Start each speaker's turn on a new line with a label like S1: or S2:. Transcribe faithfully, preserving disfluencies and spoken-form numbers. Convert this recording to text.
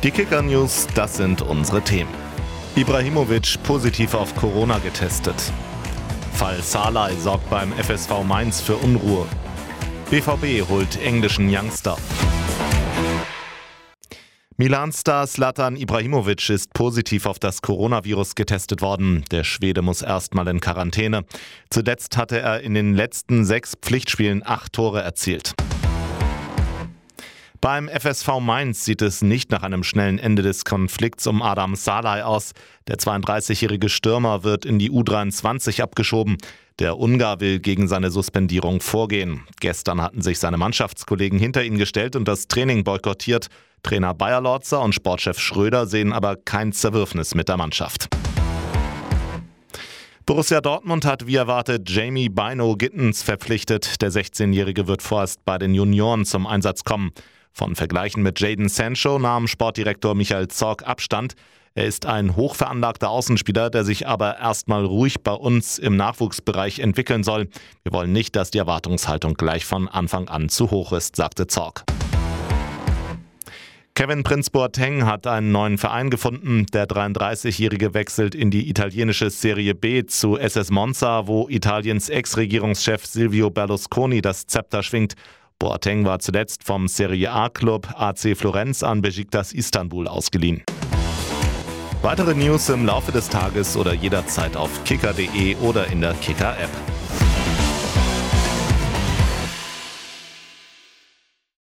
S1: Die Kicker-News, das sind unsere Themen. Ibrahimovic positiv auf Corona getestet. Fall Salai sorgt beim F S V Mainz für Unruhe. B V B holt englischen Youngster. Milan-Star Zlatan Ibrahimovic ist positiv auf das Coronavirus getestet worden. Der Schwede muss erstmal in Quarantäne. Zuletzt hatte er in den letzten sechs Pflichtspielen acht Tore erzielt. Beim F S V Mainz sieht es nicht nach einem schnellen Ende des Konflikts um Adam Salai aus. Der zweiunddreißigjährige Stürmer wird in die U dreiundzwanzig abgeschoben. Der Ungar will gegen seine Suspendierung vorgehen. Gestern hatten sich seine Mannschaftskollegen hinter ihn gestellt und das Training boykottiert. Trainer Bayerlorzer und Sportchef Schröder sehen aber kein Zerwürfnis mit der Mannschaft. Borussia Dortmund hat wie erwartet Jamie Bino Gittens verpflichtet. Der sechzehnjährige wird vorerst bei den Junioren zum Einsatz kommen. Von Vergleichen mit Jadon Sancho nahm Sportdirektor Michael Zorc Abstand. Er ist ein hochveranlagter Außenspieler, der sich aber erstmal ruhig bei uns im Nachwuchsbereich entwickeln soll. Wir wollen nicht, dass die Erwartungshaltung gleich von Anfang an zu hoch ist, sagte Zorc. Kevin Prince Boateng hat einen neuen Verein gefunden. Der dreiunddreißigjährige wechselt in die italienische Serie B zu S S Monza, wo Italiens Ex-Regierungschef Silvio Berlusconi das Zepter schwingt. Boateng war zuletzt vom Serie A-Club A C Florenz an Beşiktaş Istanbul ausgeliehen. Weitere News im Laufe des Tages oder jederzeit auf kicker punkt de oder in der Kicker-App.